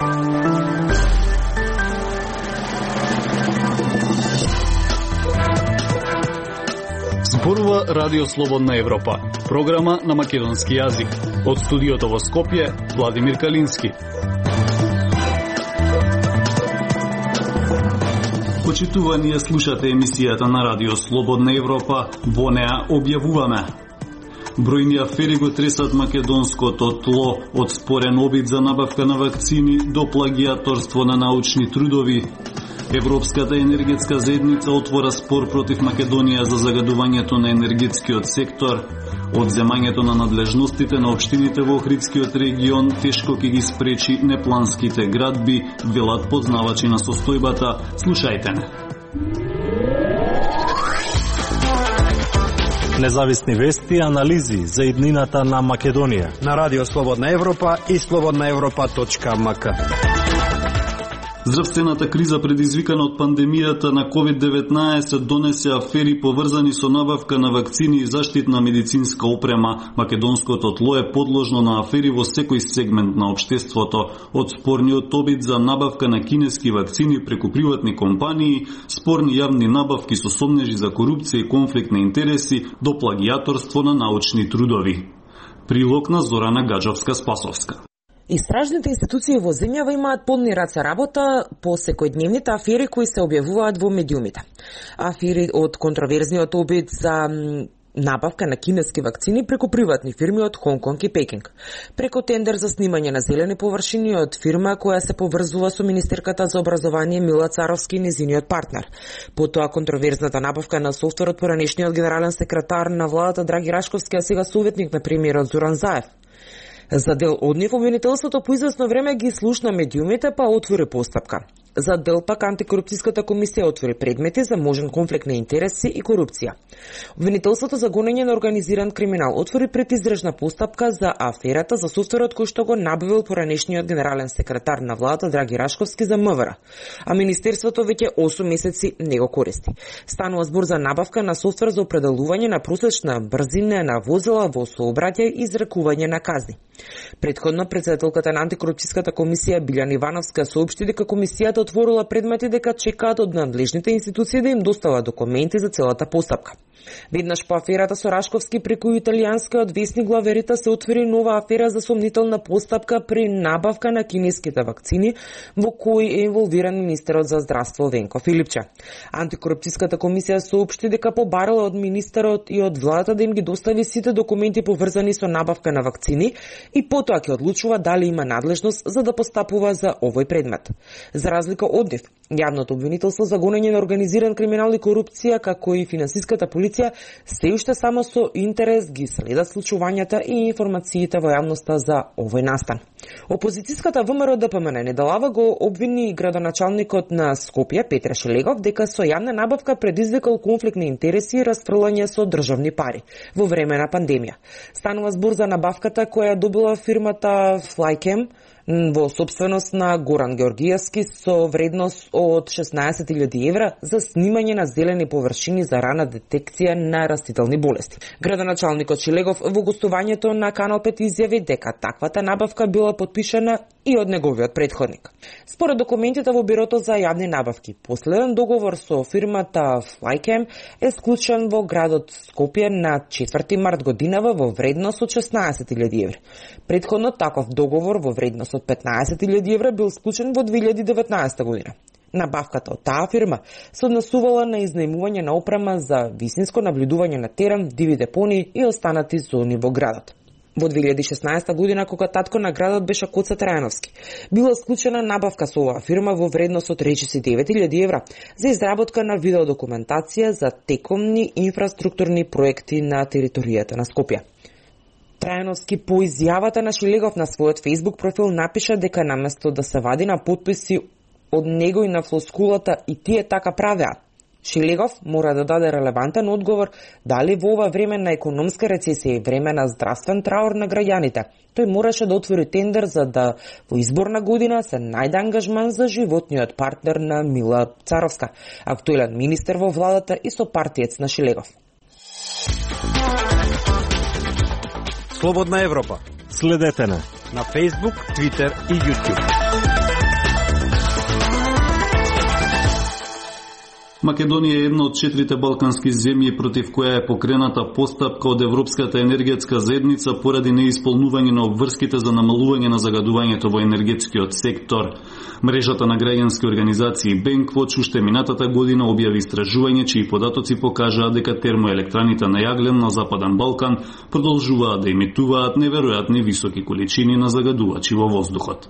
Зборува Радио Слободна Европа, програма на македонски јазик. Од студиото во Скопје, Владимир Калински. Почитувани, слушате емисијата на Радио Слободна Европа. Во неа објавуваме: бројни афери го тресат македонското тло, од спорен обид за набавка на вакцини до плагијаторство на научни трудови. Европската енергетска заедница отвора спор против Македонија за загадувањето на енергетскиот сектор. Одземањето на надлежностите на општините во Охридскиот регион тешко ќе ги спречи непланските градби, велат познавачи на состојбата. Слушајте не. Независни вести и анализи за иднината на Македонија на Радио Слободна Европа и slobodnaevropa.mk. Здравствената криза предизвикана од пандемијата на COVID-19 донесе афери поврзани со набавка на вакцини и заштитна медицинска опрема. Македонското тло е подложно на афери во секој сегмент на општеството, од спорниот обид за набавка на кинески вакцини преку приватни компании, спорни јавни набавки со сомнежи за корупција и конфликт на интереси, до плагијаторство на научни трудови. Прилог на Зорана Гаджовска-Спасовска. Истражните институции во земјава имаат полни раце работа по секојдневните афери кои се објавуваат во медиумите. Афери од контроверзниот обид за набавка на кинески вакцини преку приватни фирми од Хонконг и Пекинг, преку тендер за снимање на зелени површини од фирма која се поврзува со Министерката за образование Мила Царовски и незиниот партнер. Потоа контроверзната набавка на софтверот поранешниот генерален секретар на владата Драги Рашковски, а сега советник на премиерот Зоран Заев. За дел од нив обвинителството по известно време ги слушна медиумите, па отвори постапка. За дел пак антикорупцијската комисија отвори предмети за можен конфликт на интереси и корупција. Обвинителството за гонење на организиран криминал отвори предизрежна постапка за аферата за софтверот кој што го набавил поранешниот генерален секретар на владата Драги Рашковски за МВР, а министерството веќе 8 месеци не го користи. Станува збор за набавка на софтвер за определување на просечна брзина на возила во сообраќај и изрекување на казни. Претходно претседателката на антикорупцијската комисија Билјана Ивановска соопшти дека комисијата отворила предмети дека чекаат од надлежните институции да им достават документи за целата постапка. Веднаш по аферата со Рашковски преку италијанскиот весник Главерита се отвори нова афера за сомнителна постапка при набавка на кинеските вакцини во кој е инволвиран министерот за здравство Венко Филипче. Антикорупцијската комисија соопшти дека побарала од министерот и од владата да им ги достави сите документи поврзани со набавка на вакцини и потоа ќе одлучува дали има надлежност за да постапува за овој предмет. За разлика од нив, јавното обвинителство за гонење на организиран криминал и корупција, како и финансиската полиција, се уште само со интерес ги следат случувањата и информациите во јавноста за овој настан. Опозицијската ВМРО ДПМН недалава го обвини градоначалникот на Скопје Петре Шелегов дека со јавна набавка предизвикал конфликт на интереси и расфрлање со државни пари во време на пандемија. Станува збор за набавката која добила фирмата Flycam во собственост на Горан Георгиевски со вредност од 16.000 евра за снимање на зелени површини за рана детекција на растителни болести. Градоначалникот Шилегов во гостувањето на Канал 5 изјави дека таквата набавка била потпишана и од неговиот претходник. Според документите во Бирото за јавни набавки, последен договор со фирмата Flycam е склучен во градот Скопје на 4 март годинава во вредност од 16.000 евра. Претходно таков договор во вредност од 15.000 евра бил склучен во 2019 година. Набавката од таа фирма се однесувала на изнаемување на опрема за висинско наблюдување на терен, диви депонии и останати зони во градот. Во 2016 година, кога татко на градот беше Коца Трајановски, била склучена набавка со оваа фирма во вредност од 39.000 евра за изработка на видеодокументација за текомни инфраструктурни проекти на територијата на Скопје. Трајановски по изјавата на Шилегов на својот Facebook профил напиша дека наместо да се вади на подписи од него и на флоскулата и тие така правеа, Шилегов мора да даде релевантен одговор дали во ова време на економска рецесија и време на здравствен траур на граѓаните, тој мораше да отвори тендер за да во изборна година се најде ангажман за животниот партнер на Мила Царовска, актуелен министер во владата и сопартиец на Шилегов. Слободна Европа. Следете на Facebook, Twitter и YouTube. Македонија е една од 4 балкански земји против која е покрената постапка од Европската енергетска заедница поради неисполнување на обврските за намалување на загадувањето во енергетскиот сектор. Мрежата на граѓански организации Bankwatch уште минатата година објави истражување чии податоци покажаа дека термоелектраните на јаглен на Западен Балкан продолжуваат да емитуваат неверојатни високи количини на загадувачи во воздухот.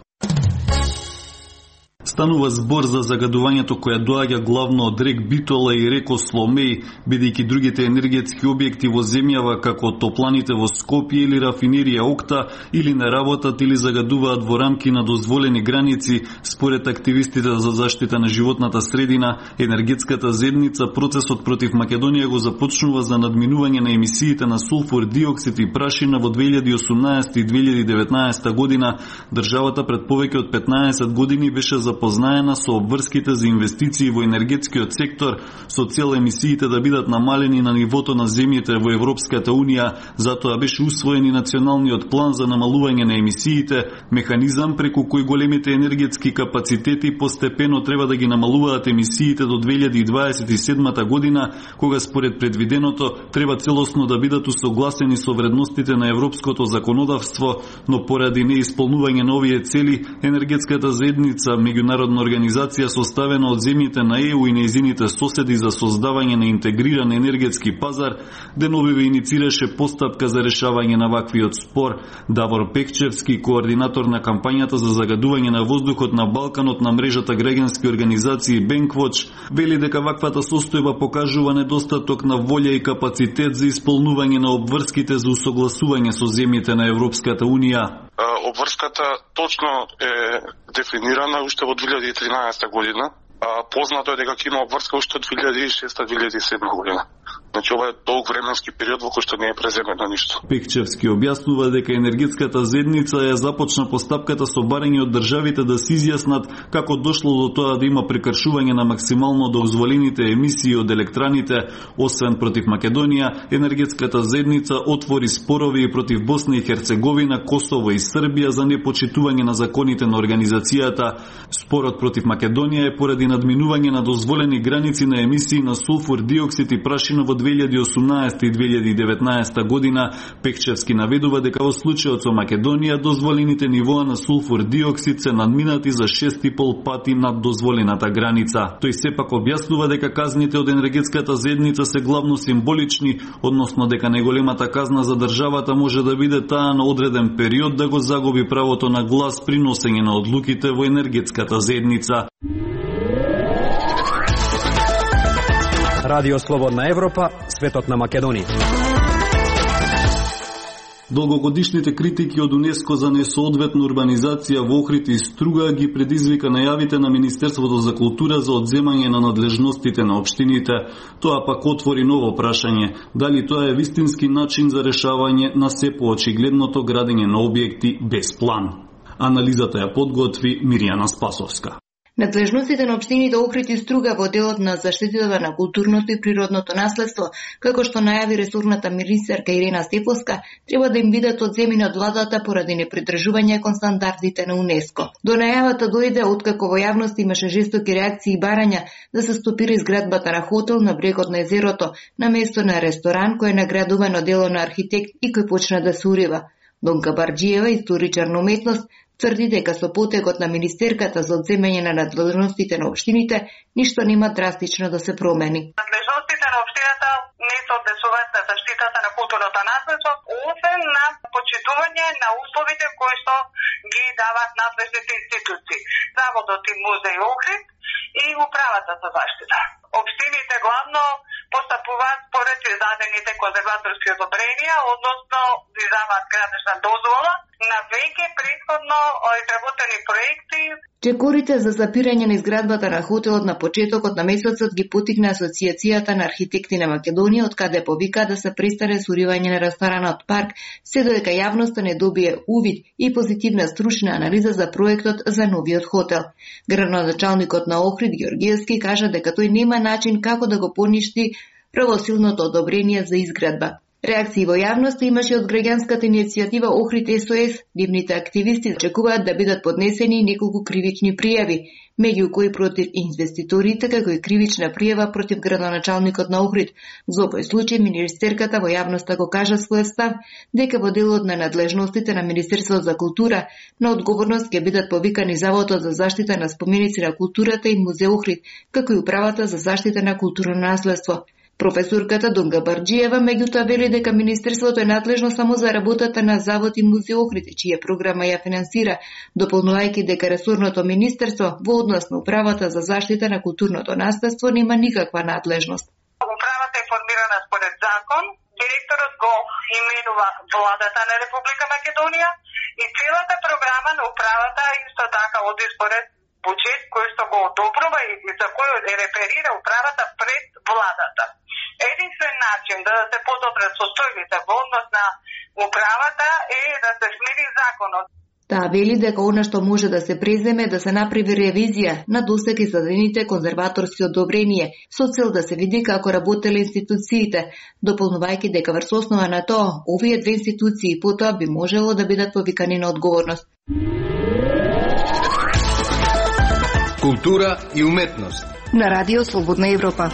Станува збор за загадувањето кое доаѓа главно од рек Битола и реко Сломеј, бидејќи другите енергетски објекти во земјава како топланите во Скопје или рафинерија Окта или не работат или загадуваат во рамки на дозволени граници. Според активистите за заштита на животната средина, енергетската заедница процесот против Македонија го започнува за надминување на емисиите на сулфур диоксид и прашина во 2018 и 2019 година. Државата пред повеќе од 15 години беше запознаена со обврските за инвестиции во енергетскиот сектор со цел емисиите да бидат намалени на нивото на земјите во Европската Унија. Затоа беше усвоен и националниот план за намалување на емисиите, механизам преку кој големите енергетски капацитети постепено треба да ги намалуваат емисиите до 2027 година, кога според предвиденото треба целосно да бидат усогласени со вредностите на европското законодавство, но поради неисполнување на овие цели, енергетската заедница, меѓународна организација составена од земјите на ЕУ и нејзините соседи за создавање на интегриран енергетски пазар, деновиве иницираше постапка за решавање на ваквиот спор. Давор Пекчевски, координатор на кампањата за загадување на воздухот на Балканот на мрежата граѓански организации Bankwatch, вели дека ваквата состојба покажува недостаток на волја и капацитет за исполнување на обврските за усогласување со земјите на Европската Унија. Обврската точно е дефинирана уште во 2013 година. Познато е дека ќе има обврска уште од 2006-2007 година. Значи ова е долг временски период во кој што не е преземено ништо. Пекчевски објаснува дека енергетската заедница ја започна постапката со барање од државите да се изјаснат како дошло до тоа да има прекршување на максимално дозволените емисии од електраните. Освен против Македонија, енергетската заедница отвори спорови и против Босна и Херцеговина, Косово и Србија за непочитување на законите на организацијата. Спорот против Македонија е поради надминување на дозволени граници на емисии на сулфур диоксид и прашина во 2018 и 2019 година. Пекчевски наведува дека во случајот со Македонија дозволените нивоа на сулфур диоксид се надминати за 6,5 пати над дозволената граница. Тој сепак објаснува дека казните од енергетската заедница се главно символични, односно дека најголемата казна за државата може да биде таа на одреден период да го загуби правото на глас при носење на одлуките во енергетската заедница. Радио Слободна Европа, светот на Македонија. Долгогодишните критики од УНЕСКО за несоодветна урбанизација во Охрид и Струга ги предизвика најавите на Министерството за култура за одземање на надлежностите на општините. Тоа пак отвори ново прашање: дали тоа е вистински начин за решавање на се поочигледното градење на објекти без план? Анализата ја подготви Миријана Спасовска. Надлежностите на општините Охрид и Струга во делот на заштитата на културното и природното наследство, како што најави ресорната министерка Ирена Стефовска, треба да им бидат одземени од владата поради непридржување кон стандардите на УНЕСКО. До најавата дојде откако во јавност имаше жестоки реакции и барања да се стопира изградбата на хотел на брегот на езерото, на место на ресторан кој е наградувано дело на архитект и кој почна да се урива. Донка Барџиева, историчар на уметност, тврди дека со потекот на министерката за одземање на надлежностите на општините, ништо нема драстично да се промени. Надлежностите на општината не се однесуваат на заштитата на културното наследство, освен на почитување на условите кои што ги даваат надлежните институции. Заводот и музеј Охрид и управата за заштита. Општините главно постапуваат според издадените конзерваторски одобренија, односно издаваат градежна дозвола на веќе претходно изработени проекти. Чекорите за запирање на изградбата на хотелот на почетокот на месецот ги потикна Асоцијацијата на архитекти на Македонија, од каде повика да се престане с уривање на ресторанот Парк, се додека јавноста не добие увид и позитивна стручна анализа за проектот за новиот хотел. Градоначалникот на Охрид Ѓоргиевски кажа дека тој нема начин како да го поништи правосилното одобрение за изградба. Реакции во јавноста имаше од граѓанската иницијатива Охрид СОС. Нивните активисти очекуваат да бидат поднесени неколку кривични пријави, меѓу кои против инвеститорите, како и кривична пријава против градоначалникот на Охрид. За овој случај министерката во јавноста го кажа својот став дека во делот на надлежностите на Министерството за култура на одговорност ќе бидат повикани Заводот за заштита на споменици на културата и Музеј Охрид, како и Управата за заштита на културно наследство. Професорката Дунга Барџиева меѓутоа вели дека Министерството е надлежно само за работата на Завод и Музеј Охрид, чија програма ја финансира, дополнувајќи дека ресорното министерство во однос на Управата за заштита на културното наследство нема никаква надлежност. Управата е формирана според закон, директорот го именува владата на Република Македонија и целата програма на управата исто така оди според буџет кој што го одобрува и за кој реферира управата пред владата. Единствен начин да се подобрат состојбите во однос на управата е да се смени законот. Таа вели дека она што може да се преземе да се направи ревизија на досега издадените конзерваторски одобрение со цел да се види како работеле институциите, дополнувајќи дека врз основа на тоа овие две институции потоа би можело да бидат повикани на одговорност. Култура и уметност На Радио Слободна Европа.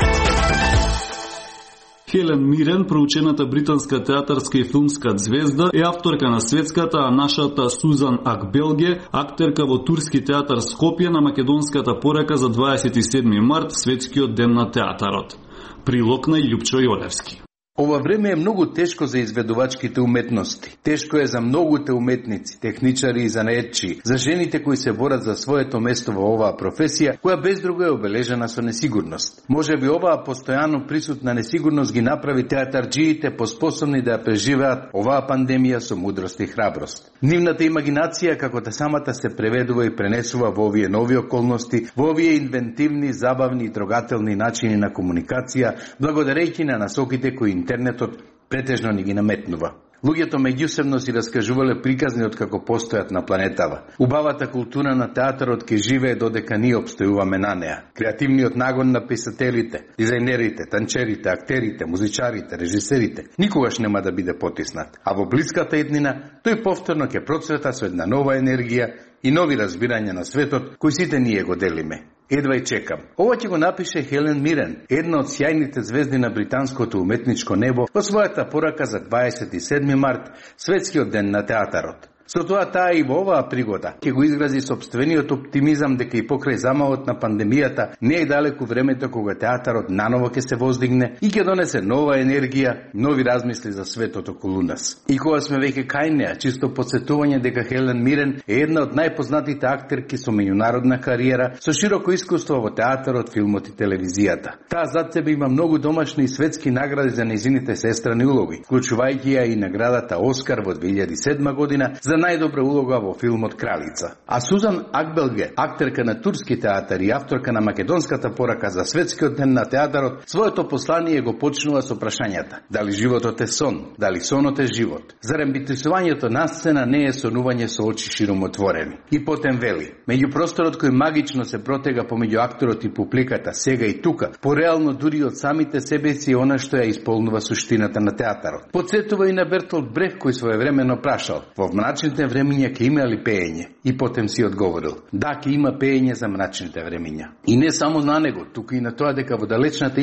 Хелен Мирен, проучената британска театарска и филмска звезда, е авторка на светската, а нашата Сузан Акбелге, актерка во Турски театар Скопје на македонската порака за 27 март, светскиот ден на театарот. Прилог на Љупчо Јолевски. Ова време е многу тешко за изведувачките уметности. Тешко е за многуте уметници, техничари и занаетчи, за жените кои се борат за своето место во оваа професија, која без друго е обележена со несигурност. Може би оваа постојано присутна несигурност ги направи театарџиите поспособни да ја преживеат оваа пандемија со мудрост и храброст. Нивната имагинација како да самата се преведува и пренесува во овие нови околности, во овие инвентивни, забавни и трогателни начини на комуникација, благодарејќи на насоките кои интернетот претежно ни ги наметнува. Луѓето меѓусебно си раскажувале приказни од како постојат на планетава. Убавата култура на театарот ке живее додека ние обстојуваме на неа. Креативниот нагон на писателите, дизајнерите, танчерите, актерите, музичарите, режисерите никогаш нема да биде потиснат. А во блиската иднина тој повторно ќе процвета со една нова енергија и нови разбирања на светот кои сите ние го делиме. Едва и чекам. Ова ќе го напише Хелен Мирен, една од сјајните звезди на британското уметничко небо, во својата порака за 27 март, светскиот ден на театарот. Со тоа таа и во оваа пригода ќе го изгрази сопствениот оптимизам дека и покрај замавот на пандемијата не е далеку времето кога театарот наново ќе се воздигне и ќе донесе нова енергија, нови размисли за светот околу нас. И кога сме веќе кај неа, чисто подсетување дека Хелен Мирен е една од најпознатите актерки со меѓународна кариера, со широко искуство во театарот, филмот и телевизијата. Таа зад себе има многу домашни и светски награди за нејзините сестрани улоги, вклучувајќи ја и наградата Оскар во 2007 година за најдобра улога во филмот Кралица. А Сузан Акбелге, актерка на Турски театар и авторка на македонската порака за светскиот ден на театарот, своето послание го почнува со прашањата: дали животот е сон, дали сонот е живот? Зарем битисувањето на сцена не е сонување со очи широм отворени? И потем вели: меѓу просторот кој магично се протега помеѓу акторот и публиката сега и тука, пореално дури од самите себе си она што ја исполнува суштината на театарот. Подсетува и на Бертолд Брех кој своевремено прашал: во мрачните времиња ќе има ли пеење? И потем си одговорил: да, ќе има пеење за мрачните времиња. И не само на него, туку и на тоа дека во далечната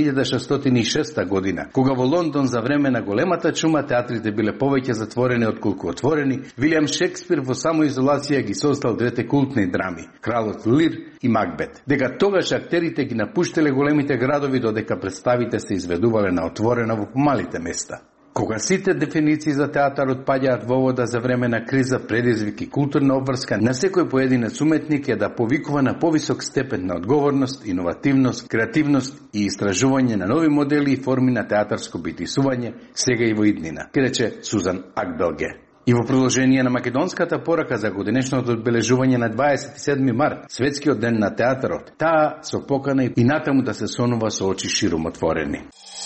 1606 година, кога во Лондон за време на големата чума театрите биле повеќе затворени отколку отворени, Вилијам Шекспир во самоизолација ги создал двете култни драми: Кралот Лир и Макбет. Дека тогаш актерите ги напуштеле големите градови додека представите се изведувале на отворено во помалите места. Кога сите дефиниции за театарот паѓаат во вода за време на криза, предизвик и културна обврска, на секој поединец уметник е да повикува на повисок степен на одговорност, иновативност, креативност и истражување на нови модели и форми на театарско битисување, сега и во иднина, ке рече Сузан Акбелге. И во продолжение на македонската порака за годинешното одбележување на 27 март, светскиот ден на театарот, таа со покана и натаму да се сонува со очи широм отворени.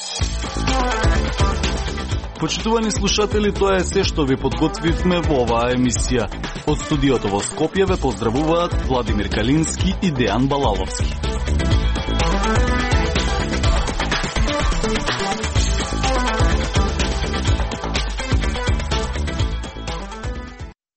Почитувани слушатели, тоа е се што ви подготвивме во оваа емисија. Од студиото во Скопје ве поздравуваат Владимир Калински и Дејан Балаловски.